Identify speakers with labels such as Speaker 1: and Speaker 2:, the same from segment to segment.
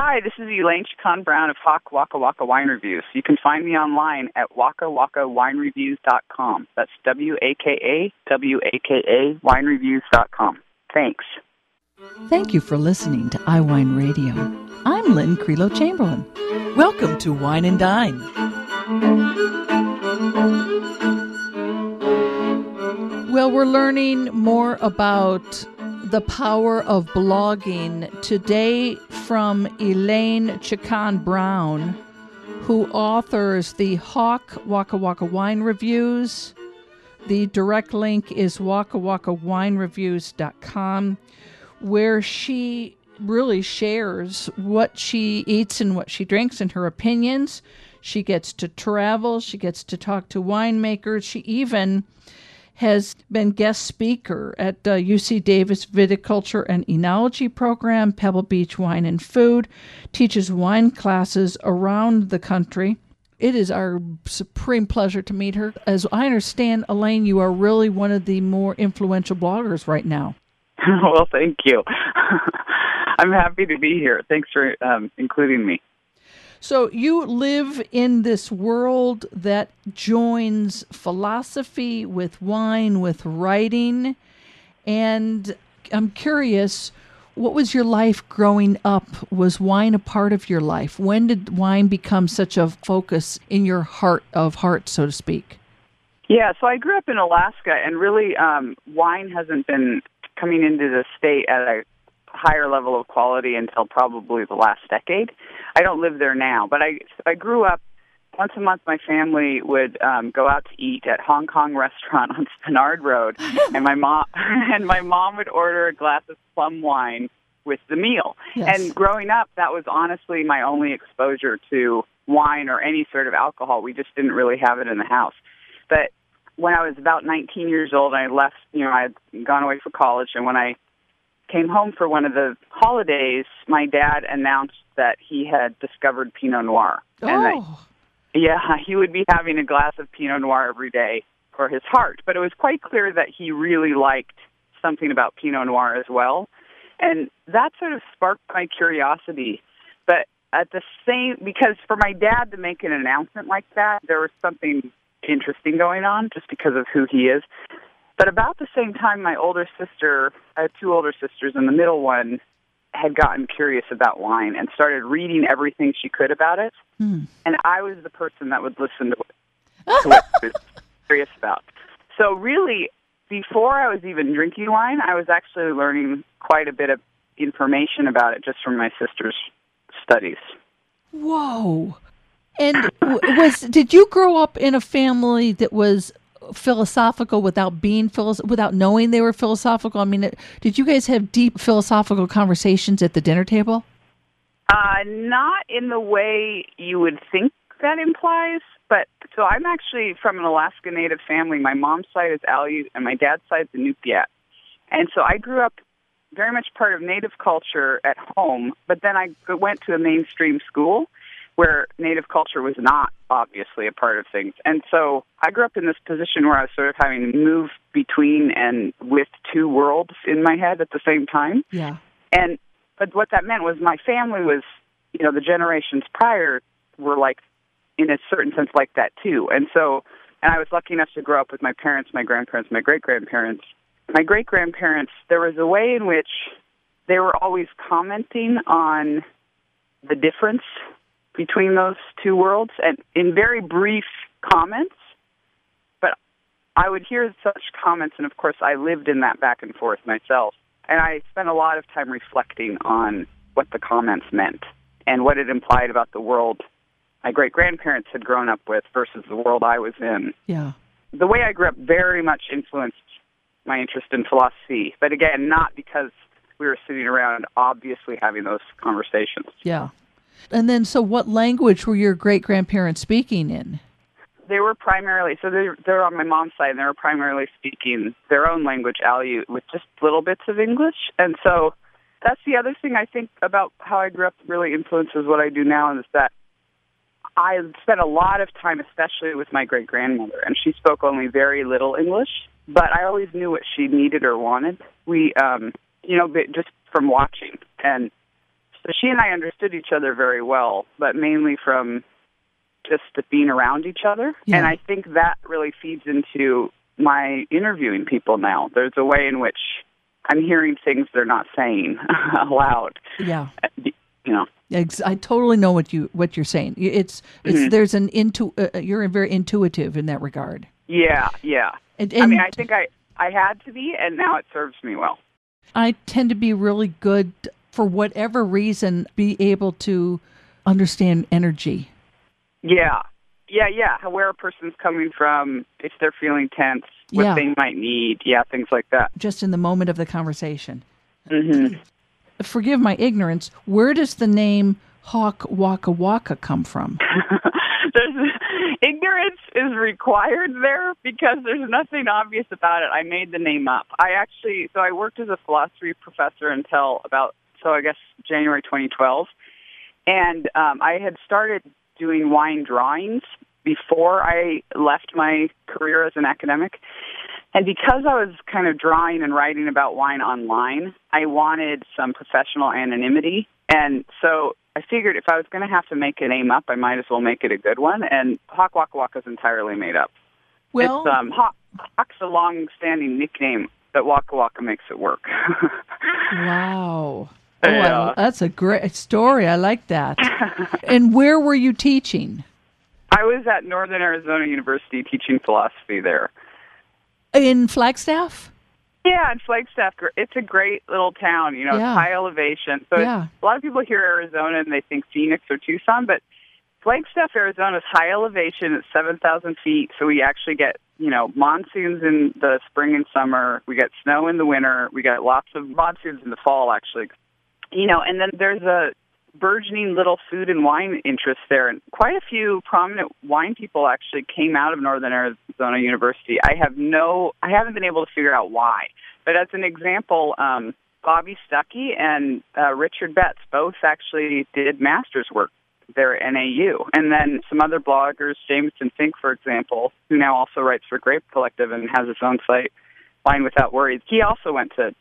Speaker 1: Hi, this is Elaine Chacon-Brown of Hawk Waka Waka Wine Reviews. You can find me online at wakawakawinereviews.com. That's WAKA winereviews.com. Thanks.
Speaker 2: Thank you for listening to iWine Radio. I'm Lynn Creelo-Chamberlain.
Speaker 3: Welcome to Wine and Dine.
Speaker 2: Well, we're learning more about the power of blogging today from Elaine Chacon-Brown, who authors the Hawk Waka Waka Wine Reviews. The direct link is wakawakawinereviews.com, where she really shares what she eats and what she drinks and her opinions. She gets to travel. She gets to talk to winemakers. She even has been guest speaker at UC Davis Viticulture and Enology Program, Pebble Beach Wine and Food, teaches wine classes around the country. It is our supreme pleasure to meet her. As I understand, Elaine, you are really one of the more influential bloggers right now.
Speaker 1: Well, thank you. I'm happy to be here. Thanks for including me.
Speaker 2: So you live in this world that joins philosophy with wine, with writing, and I'm curious, what was your life growing up? Was wine a part of your life? When did wine become such a focus in your heart of hearts, so to speak?
Speaker 1: Yeah, so I grew up in Alaska, and really wine hasn't been coming into the state at a higher level of quality until probably the last decade. I don't live there now, but I grew up, once a month my family would go out to eat at Hong Kong restaurant on Spenard Road, and my mom would order a glass of plum wine with the meal.
Speaker 2: Yes.
Speaker 1: And growing up, that was honestly my only exposure to wine or any sort of alcohol. We just didn't really have it in the house. But when I was about 19 years old, I left, I had gone away for college, and when I came home for one of the holidays, my dad announced that he had discovered Pinot Noir. And he would be having a glass of Pinot Noir every day for his heart. But it was quite clear that he really liked something about Pinot Noir as well. And that sort of sparked my curiosity. But because for my dad to make an announcement like that, there was something interesting going on just because of who he is. But about the same time, my older sister, I have two older sisters, and the middle one had gotten curious about wine and started reading everything she could about it. And I was the person that would listen to what she was curious about. So really, before I was even drinking wine, I was actually learning quite a bit of information about it just from my sister's studies.
Speaker 2: Whoa. And did you grow up in a family that was philosophical without knowing they were philosophical? I mean, did you guys have deep philosophical conversations at the dinner table?
Speaker 1: Not in the way you would think that implies, but so I'm actually from an Alaska Native family. My mom's side is Aleut and my dad's side is Inupiat. And so I grew up very much part of Native culture at home, but then I went to a mainstream school where Native culture was not obviously a part of things. And so I grew up in this position where I was sort of having to move between and with two worlds in my head at the same time.
Speaker 2: Yeah.
Speaker 1: But what that meant was my family was, the generations prior were like, in a certain sense, like that too. And I was lucky enough to grow up with my parents, my grandparents, my great-grandparents. My great-grandparents, there was a way in which they were always commenting on the difference between those two worlds, and in very brief comments, but I would hear such comments, and of course I lived in that back and forth myself, and I spent a lot of time reflecting on what the comments meant and what it implied about the world my great-grandparents had grown up with versus the world I was in.
Speaker 2: Yeah.
Speaker 1: The way I grew up very much influenced my interest in philosophy, but again, not because we were sitting around obviously having those conversations.
Speaker 2: Yeah. And then, so what language were your great-grandparents speaking in?
Speaker 1: They were primarily, so they're on my mom's side, and they were primarily speaking their own language, Aleut, with just little bits of English. And so that's the other thing I think about how I grew up really influences what I do now, is that I spent a lot of time, especially with my great-grandmother, and she spoke only very little English, but I always knew what she needed or wanted. We, just from watching. And So she and I understood each other very well, but mainly from just being around each other.
Speaker 2: Yeah.
Speaker 1: And I think that really feeds into my interviewing people now. There's a way in which I'm hearing things they're not saying aloud.
Speaker 2: Yeah.
Speaker 1: You know.
Speaker 2: I totally know what you're saying. It's there's an you're very intuitive in that regard.
Speaker 1: Yeah.
Speaker 2: And
Speaker 1: I mean, I think I had to be, and now it serves me well.
Speaker 2: I tend to be really good, for whatever reason, be able to understand energy.
Speaker 1: Yeah. Where a person's coming from, if they're feeling tense, what they might need. Yeah, things like that.
Speaker 2: Just in the moment of the conversation.
Speaker 1: Mm-hmm.
Speaker 2: Forgive my ignorance. Where does the name Hawk Waka Waka come from?
Speaker 1: Ignorance is required there because there's nothing obvious about it. I made the name up. I worked as a philosophy professor until I guess January 2012. And I had started doing wine drawings before I left my career as an academic. And because I was kind of drawing and writing about wine online, I wanted some professional anonymity. And so I figured if I was going to have to make a name up, I might as well make it a good one. And Hawk Waka Waka is entirely made up.
Speaker 2: Well,
Speaker 1: it's, Hawk's a long-standing nickname, but Waka Waka makes it work.
Speaker 2: Wow.
Speaker 1: Yeah.
Speaker 2: That's a great story. I like that. And where were you teaching?
Speaker 1: I was at Northern Arizona University teaching philosophy there.
Speaker 2: In Flagstaff?
Speaker 1: Yeah, in Flagstaff. It's a great little town. You know, It's high elevation. So a lot of people hear Arizona and they think Phoenix or Tucson, but Flagstaff, Arizona is high elevation. It's 7,000 feet. So we actually get, monsoons in the spring and summer. We get snow in the winter. We get lots of monsoons in the fall, actually. And then there's a burgeoning little food and wine interest there. And quite a few prominent wine people actually came out of Northern Arizona University. I haven't been able to figure out why. But as an example, Bobby Stuckey and Richard Betts both actually did master's work there at NAU. And then some other bloggers, Jameson Fink, for example, who now also writes for Grape Collective and has his own site, Wine Without Worries, he also went to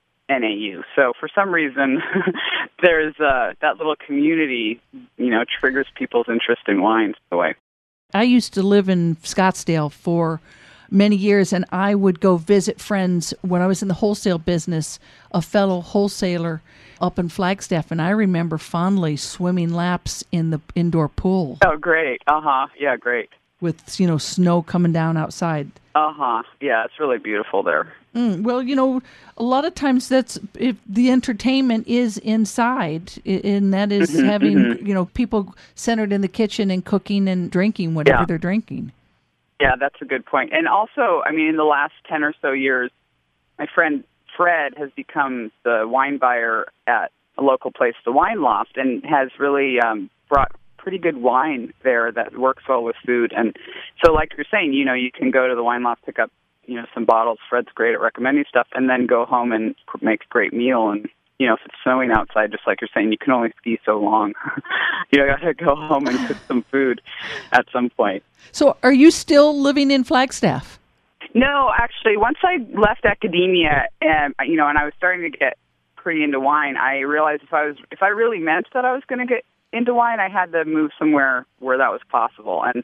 Speaker 1: NAU. So for some reason, there's that little community, triggers people's interest in wines the way.
Speaker 2: I used to live in Scottsdale for many years, and I would go visit friends when I was in the wholesale business, a fellow wholesaler up in Flagstaff, and I remember fondly swimming laps in the indoor pool.
Speaker 1: Oh, great. Yeah, great.
Speaker 2: With, snow coming down outside.
Speaker 1: Yeah, it's really beautiful there.
Speaker 2: Well, a lot of times the entertainment is inside, and that is having, people centered in the kitchen and cooking and drinking whatever they're drinking.
Speaker 1: Yeah, that's a good point. And also, in the last 10 or so years, my friend Fred has become the wine buyer at a local place, the Wine Loft, and has really brought pretty good wine there that works well with food. And so like you're saying, you can go to the Wine Loft, pick up, some bottles. Fred's great at recommending stuff, and then go home and make a great meal. And, if it's snowing outside, just like you're saying, you can only ski so long. You got to go home and cook some food at some point.
Speaker 2: So are you still living in Flagstaff?
Speaker 1: No, actually, once I left academia and I was starting to get pretty into wine, I realized if I really meant that I was going to get into wine, I had to move somewhere where that was possible. And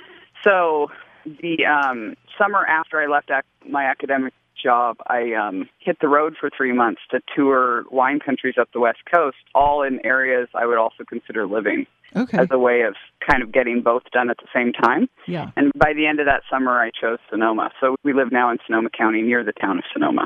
Speaker 1: so the summer after I left my academic job, I hit the road for 3 months to tour wine countries up the West Coast, all in areas I would also consider living as a way of kind of getting both done at the same time.
Speaker 2: Yeah.
Speaker 1: And by the end of that summer, I chose Sonoma. So we live now in Sonoma County, near the town of Sonoma.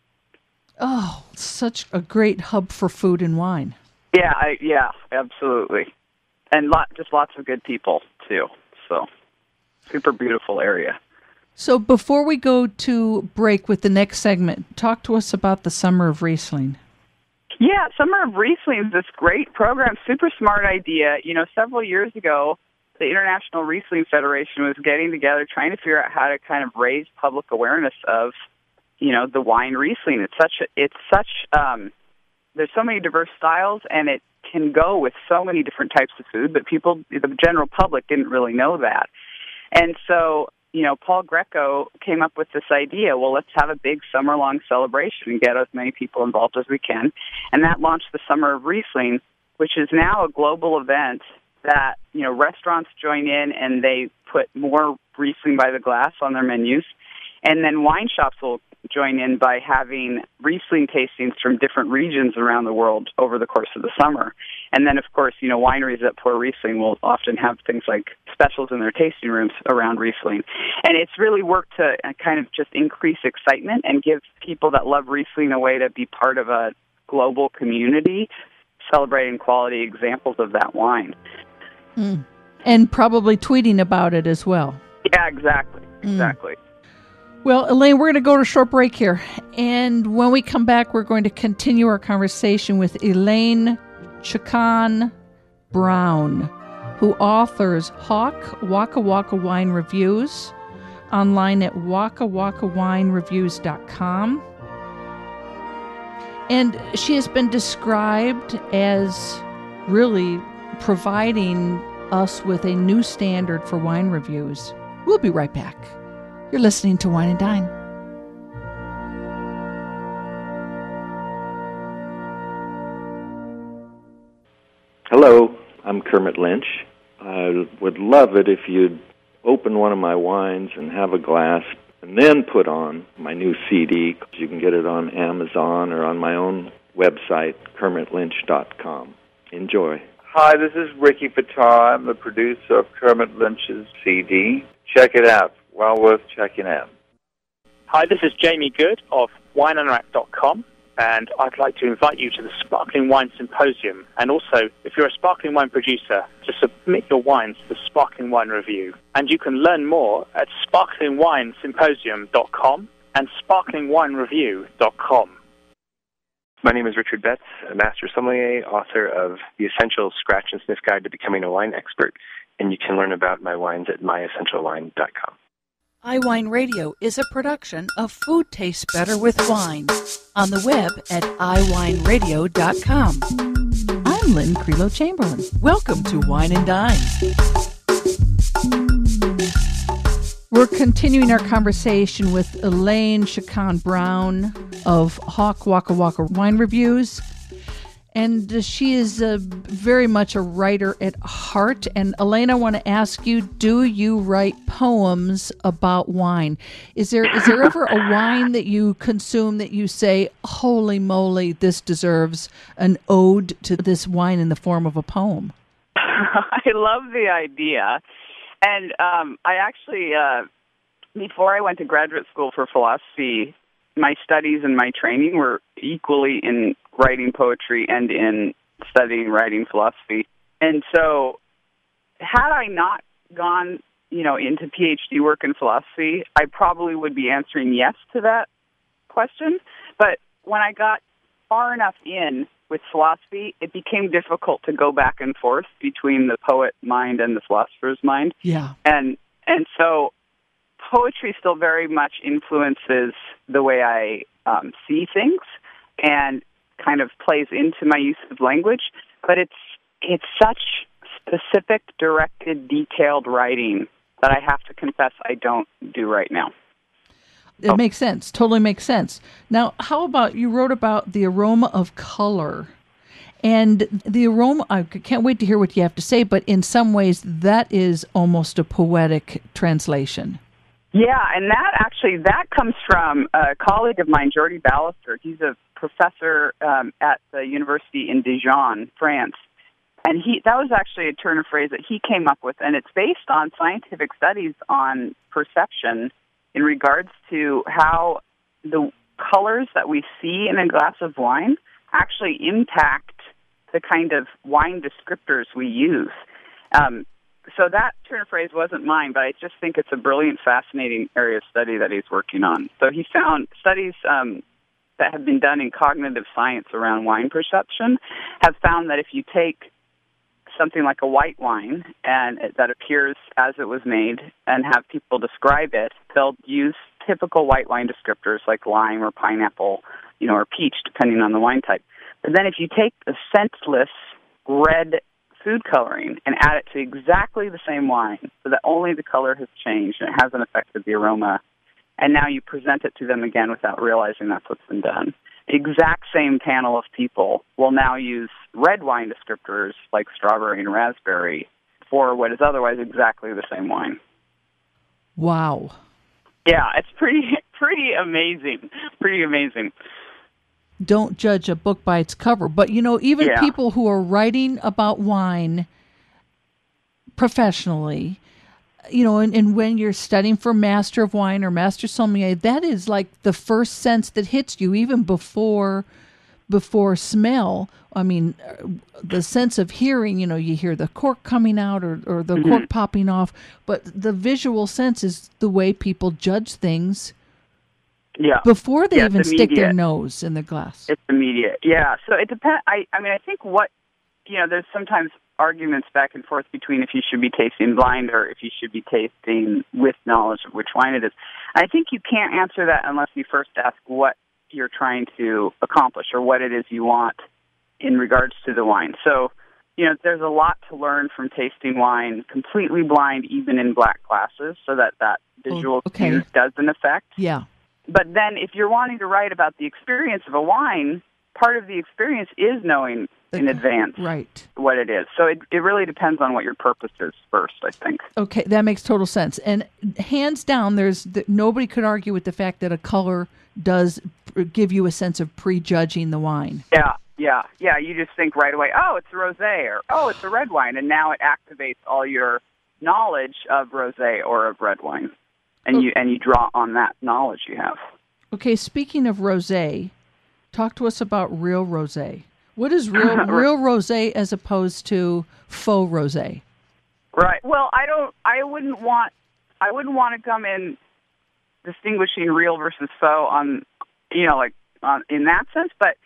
Speaker 2: Oh, such a great hub for food and wine.
Speaker 1: Yeah, absolutely. And just lots of good people, too. So, super beautiful area.
Speaker 2: So before we go to break with the next segment, talk to us about the Summer of Riesling.
Speaker 1: Yeah, Summer of Riesling is this great program, super smart idea. Several years ago, the International Riesling Federation was getting together, trying to figure out how to kind of raise public awareness of, the wine Riesling. There's so many diverse styles, and it can go with so many different types of food, but the general public didn't really know that. And so, Paul Greco came up with this idea, well, let's have a big summer-long celebration and get as many people involved as we can. And that launched the Summer of Riesling, which is now a global event that, restaurants join in and they put more Riesling by the glass on their menus. And then wine shops will join in by having Riesling tastings from different regions around the world over the course of the summer. And then, of course, wineries that pour Riesling will often have things like specials in their tasting rooms around Riesling. And it's really worked to kind of just increase excitement and give people that love Riesling a way to be part of a global community celebrating quality examples of that wine.
Speaker 2: Mm. And probably tweeting about it as well.
Speaker 1: Yeah, exactly. Exactly.
Speaker 2: Well, Elaine, we're going to go to a short break here. And when we come back, we're going to continue our conversation with Elaine Chacon-Brown, who authors Hawk Waka Waka Wine Reviews online at wakawakawinereviews.com. And she has been described as really providing us with a new standard for wine reviews. We'll be right back. You're listening to Wine and Dine.
Speaker 4: Hello, I'm Kermit Lynch. I would love it if you'd open one of my wines and have a glass and then put on my new CD. You can get it on Amazon or on my own website, kermitlynch.com. Enjoy.
Speaker 5: Hi, this is Ricky Fattar. I'm the producer of Kermit Lynch's CD. Check it out. Well worth checking out.
Speaker 6: Hi, this is Jamie Good of wineandrack.com, and I'd like to invite you to the Sparkling Wine Symposium. And also, if you're a sparkling wine producer, to submit your wines to the Sparkling Wine Review. And you can learn more at sparklingwinesymposium.com and sparklingwinereview.com.
Speaker 7: My name is Richard Betts, a master sommelier, author of The Essential Scratch and Sniff Guide to Becoming a Wine Expert, and you can learn about my wines at myessentialwine.com.
Speaker 3: iWine Radio is a production of Food Tastes Better with Wine on the web at iWineRadio.com.
Speaker 2: I'm Lynn Creelo-Chamberlain.
Speaker 3: Welcome to Wine and Dine.
Speaker 2: We're continuing our conversation with Elaine Chacon-Brown of Hawk Waka Waka Wine Reviews. And she is very much a writer at heart. And Elaine, I want to ask you, do you write poems about wine? Is there ever a wine that you consume that you say, holy moly, this deserves an ode to this wine in the form of a poem?
Speaker 1: I love the idea. And I actually, before I went to graduate school for philosophy, my studies and my training were equally in writing poetry and in studying writing philosophy. And so had I not gone, into PhD work in philosophy, I probably would be answering yes to that question. But when I got far enough in with philosophy, it became difficult to go back and forth between the poet mind and the philosopher's mind.
Speaker 2: Yeah.
Speaker 1: And so poetry still very much influences the way I see things and kind of plays into my use of language, but it's such specific, directed, detailed writing that I have to confess I don't do right now.
Speaker 2: It makes sense. Totally makes sense. Now, how about you wrote about the aroma of color? And the aroma, I can't wait to hear what you have to say, but in some ways that is almost a poetic translation.
Speaker 1: Yeah, and that comes from a colleague of mine, Jordi Ballester. He's a professor at the University in Dijon, France. And that was actually a turn of phrase that he came up with, and it's based on scientific studies on perception in regards to how the colors that we see in a glass of wine actually impact the kind of wine descriptors we use. So that turn of phrase wasn't mine, but I just think it's a brilliant, fascinating area of study that he's working on. So he found studies that have been done in cognitive science around wine perception have found that if you take something like a white wine and that appears as it was made and have people describe it, they'll use typical white wine descriptors like lime or pineapple, or peach, depending on the wine type. But then if you take the scentless red food coloring and add it to exactly the same wine so that only the color has changed and it hasn't affected the aroma, and now you present it to them again without realizing that's what's been done, the exact same panel of people will now use red wine descriptors like strawberry and raspberry for what is otherwise exactly the same wine.
Speaker 2: Wow.
Speaker 1: Yeah, it's pretty amazing. Pretty amazing.
Speaker 2: Don't judge a book by its cover. But, even people who are writing about wine professionally, and when you're studying for Master of Wine or Master Sommelier, that is like the first sense that hits you, even before smell. I mean, the sense of hearing, you hear the cork coming out or the cork popping off, but the visual sense is the way people judge things before they even stick their nose in the glass.
Speaker 1: It's immediate. Yeah, so it depends. I think there's sometimes arguments back and forth between if you should be tasting blind or if you should be tasting with knowledge of which wine it is. I think you can't answer that unless you first ask what you're trying to accomplish or what it is you want in regards to the wine. So, there's a lot to learn from tasting wine completely blind, even in black glasses, so that visual cue doesn't affect.
Speaker 2: Yeah.
Speaker 1: But then if you're wanting to write about the experience of a wine, part of the experience is knowing in advance what it is. So it really depends on what your purpose is first, I think.
Speaker 2: Okay, that makes total sense. And hands down, nobody could argue with the fact that a color does give you a sense of prejudging the wine.
Speaker 1: Yeah. You just think right away, oh, it's a rosé, or oh, it's a red wine, and now it activates all your knowledge of rosé or of red wine, and you draw on that knowledge you have.
Speaker 2: Okay, speaking of rosé, talk to us about real rosé. What is real rosé as opposed to faux rosé?
Speaker 1: Right. Well, I wouldn't want to come in distinguishing real versus faux in that sense, but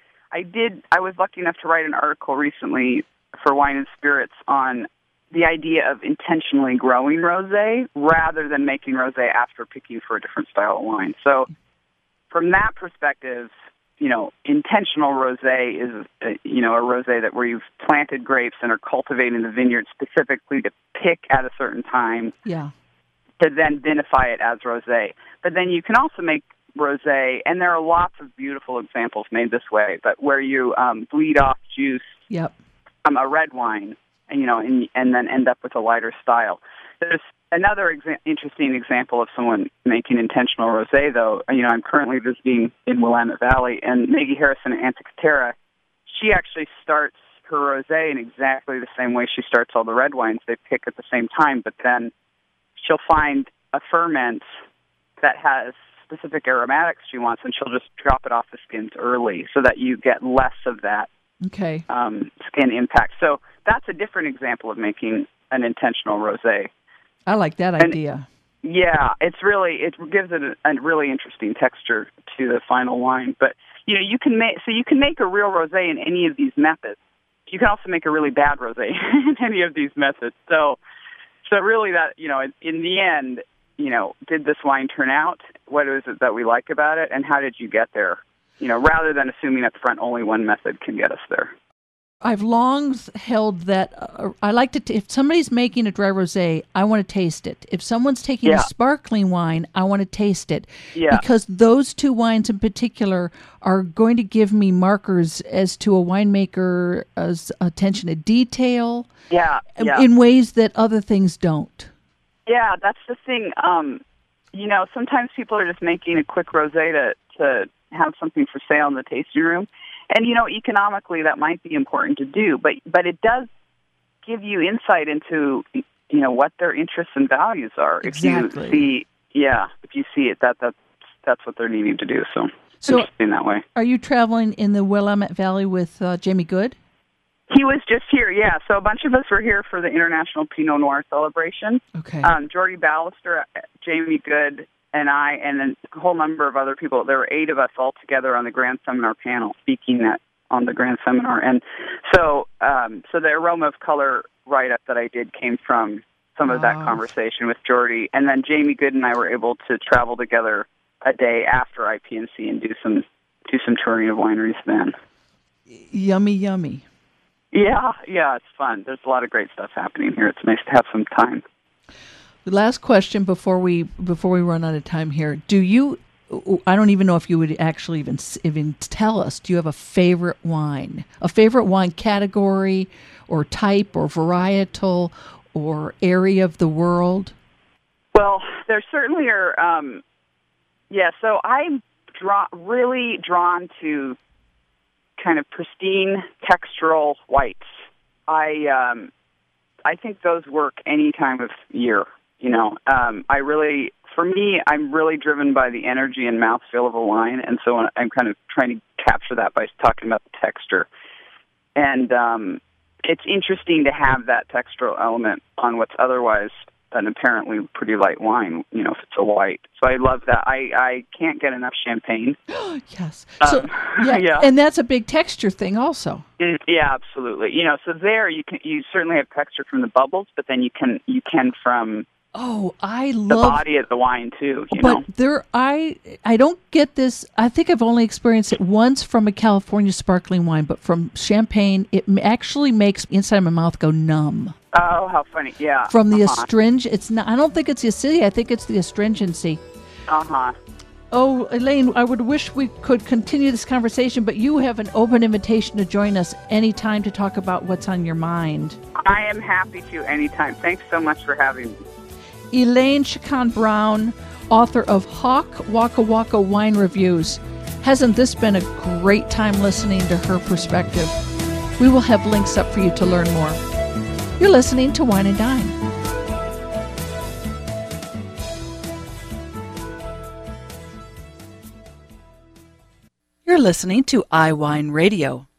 Speaker 1: I was lucky enough to write an article recently for Wine and Spirits on the idea of intentionally growing rosé rather than making rosé after picking for a different style of wine. So from that perspective, intentional rosé is, a rosé that where you've planted grapes and are cultivating the vineyard specifically to pick at a certain time to then vinify it as rosé. But then you can also make rosé, and there are lots of beautiful examples made this way, but where you bleed off juice from a red wine and then end up with a lighter style. There's another interesting example of someone making intentional rosé, though. I'm currently visiting in Willamette Valley, and Maggie Harrison at Antiquitera, she actually starts her rosé in exactly the same way she starts all the red wines. They pick at the same time, but then she'll find a ferment that has specific aromatics she wants, and she'll just drop it off the skins early so that you get less of that skin impact. So that's a different example of making an intentional rosé.
Speaker 2: I like that idea.
Speaker 1: Yeah, it gives it a really interesting texture to the final wine. But you can make a real rosé in any of these methods. You can also make a really bad rosé in any of these methods. So really, that in the end, did this wine turn out? What is it that we like about it, and how did you get there? Rather than assuming up front only one method can get us there.
Speaker 2: I've long held that I like to. If somebody's making a dry rosé, I want to taste it. If someone's taking a sparkling wine, I want to taste it. Yeah. Because those two wines in particular are going to give me markers as to a winemaker's attention to detail. In ways that other things don't.
Speaker 1: Yeah, that's the thing. Sometimes people are just making a quick rosé to have something for sale in the tasting room. And, economically that might be important to do, but it does give you insight into, what their interests and values are.
Speaker 2: Exactly.
Speaker 1: If you see it, that's what they're needing to do. So interesting that way.
Speaker 2: Are you traveling in the Willamette Valley with Jamie Good?
Speaker 1: He was just here, yeah. So a bunch of us were here for the International Pinot Noir celebration.
Speaker 2: Okay.
Speaker 1: Jordy Ballister, Jamie Good, and I, and then a whole number of other people. There were 8 of us all together on the Grand Seminar panel, speaking on the Grand Seminar. And so the Aroma of Color write-up that I did came from some of that conversation with Jordy. And then Jamie Good and I were able to travel together a day after IPNC and do some touring of wineries then.
Speaker 2: Yummy, yummy.
Speaker 1: Yeah, it's fun. There's a lot of great stuff happening here. It's nice to have some time.
Speaker 2: The last question before we run out of time here. Do you I don't even know if you would actually even tell us. Do you have a favorite wine category or type or varietal or area of the world?
Speaker 1: Well, there certainly are. So I'm really drawn to kind of pristine textural whites. I think those work any time of year. For me, I'm really driven by the energy and mouthfeel of a wine, and so I'm kind of trying to capture that by talking about the texture. And it's interesting to have that textural element on what's otherwise an apparently pretty light wine, if it's a white. So I love that. I can't get enough champagne.
Speaker 2: Yes. So,
Speaker 1: yeah.
Speaker 2: And that's a big texture thing also.
Speaker 1: Yeah, absolutely. So there you certainly have texture from the bubbles, but then you can from
Speaker 2: I love
Speaker 1: the body of the wine too.
Speaker 2: But I don't get this. I think I've only experienced it once from a California sparkling wine, but from champagne, it actually makes inside my mouth go numb.
Speaker 1: Oh, how funny! Yeah.
Speaker 2: From the astringent, it's not. I don't think it's the acidity. I think it's the astringency. Oh, Elaine, I would wish we could continue this conversation, but you have an open invitation to join us anytime to talk about what's on your mind.
Speaker 1: I am happy to anytime. Thanks so much for having me.
Speaker 2: Elaine Chacon-Brown, author of Hawk Waka Waka Wine Reviews. Hasn't this been a great time listening to her perspective? We will have links up for you to learn more. You're listening to Wine and Dine.
Speaker 3: You're listening to iWine Radio.